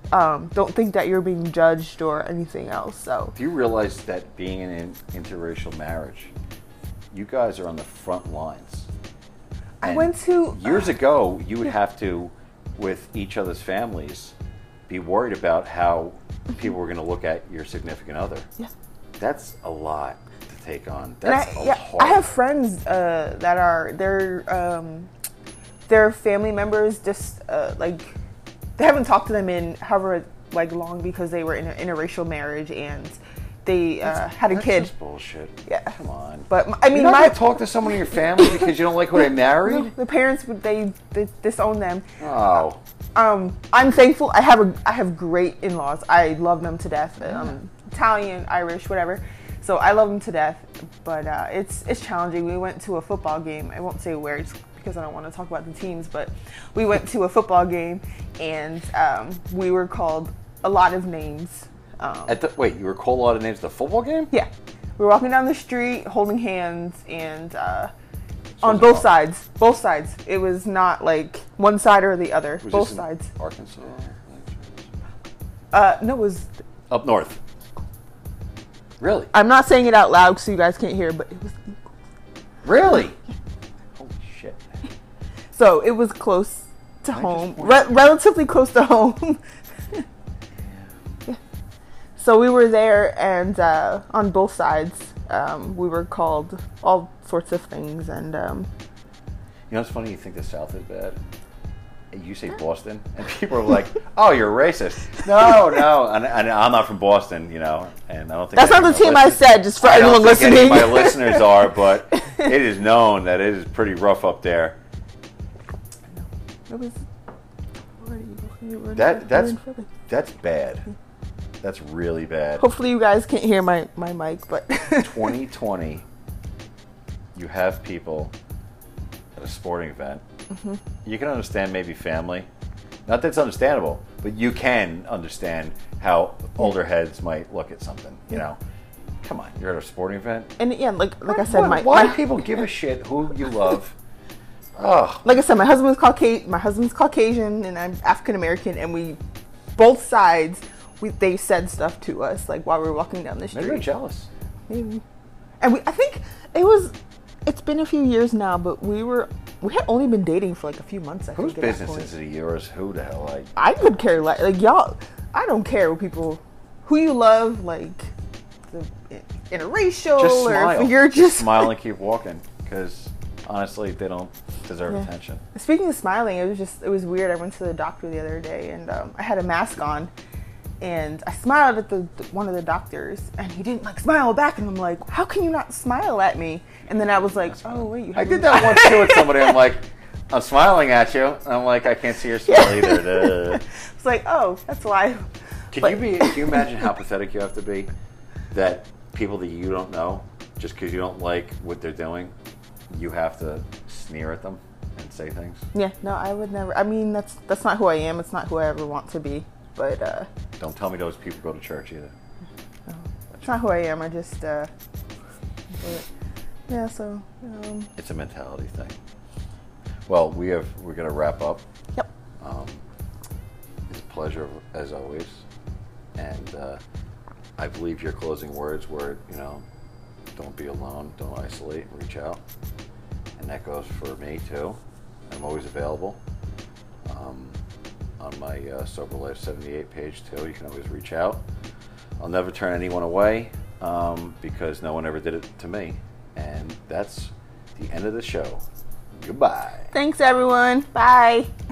um, don't think that you're being judged or anything else. So Do you realize that being in an interracial marriage, you guys are on the front lines? I And went to years ago, you would have to, with each other's families, be worried about how people were going to look at your significant other. Yeah. That's a lot to take on. And That's I, a yeah, hard. I have friends uh, that are their um, their family members just uh, like they haven't talked to them in however like long because they were in an interracial marriage and they uh, had a That's kid. just bullshit. Yeah. Come on. But I mean, You're not my going to talk to someone in your family because you don't like who they married? the parents would they, they disown them. Oh. Um, I'm thankful. I have a I have great in-laws. I love them to death. Um, Italian, Irish, whatever. So I love them to death. But uh, it's it's challenging. We went to a football game. I won't say where it's because I don't want to talk about the teams. But we went to a football game and um, we were called a lot of names. Um, At the, wait, you were called a lot of names at the football game? yeah, we were walking down the street holding hands and. Uh, on was it both called? sides, both sides. It was not like one side or the other. Was both this in sides. Arkansas? Uh, no, it was. Up north. Really? I'm not saying it out loud so you guys can't hear, but it was. Really? Holy shit. So it was close to I just home, want- Re- relatively close to home. Yeah. So we were there, and uh, on both sides, um, we were called all sorts of things, and um, You know, it's funny you think the South is bad. You say Boston, and people are like, "Oh, you're racist." No, no, and, and I'm not from Boston, you know, and I don't think that's not any the of my team I listeners- said. Just for I don't anyone think any listening, of my listeners are, but it is known that it is pretty rough up there. it was. you were in- That you were that's in Philly. that's bad. That's really bad. Hopefully, you guys can't hear my my mic, but twenty twenty, you have people at a sporting event. Mm-hmm. You can understand maybe family. Not that it's understandable, but you can understand how older heads might look at something. You know, come on, you're at a sporting event. and yeah, like like I said, why, my, why my do people give a shit who you love? Oh, like I said, my husband's Caucasian. My husband's Caucasian, and I'm African American, and we both sides. We, they said stuff to us like while we were walking down the street. maybe you're jealous. Maybe. And we, I think it was. It's been a few years now, but we were. We had only been dating for like a few months. I Whose think, at that business point. is it of yours? Who the hell? Like, I could care less. Like y'all, I don't care what people, who you love, like the interracial, just or smile. if you're just, smile and keep walking, because honestly, they don't deserve Yeah. attention. Speaking of smiling, it was just it was weird. I went to the doctor the other day, and um, I had a mask on, and I smiled at the, the one of the doctors, and he didn't like smile back, and I'm like, how can you not smile at me? And then I was like, oh wait, you I have did that once too with somebody. I'm like, I'm smiling at you. And I'm like, I can't see your smile either. Duh. It's like, oh, that's why. Can But- you be? Can you imagine how pathetic you have to be that people that you don't know, just because you don't like what they're doing, you have to sneer at them and say things? Yeah, no, I would never. I mean, that's that's not who I am. It's not who I ever want to be. But uh, Don't tell me those people go to church either. it's not who I am. I just, uh, but, yeah. So, um, It's a mentality thing. Well, we have we're gonna wrap up. yep. Um, it's a pleasure as always, and uh, I believe your closing words were, you know, don't be alone, don't isolate, reach out, and that goes for me too. I'm always available um, on my uh, Sober Life seventy-eight page too. You can always reach out. I'll never turn anyone away um, because no one ever did it to me, and that's the end of the show. Goodbye. Thanks, everyone. Bye.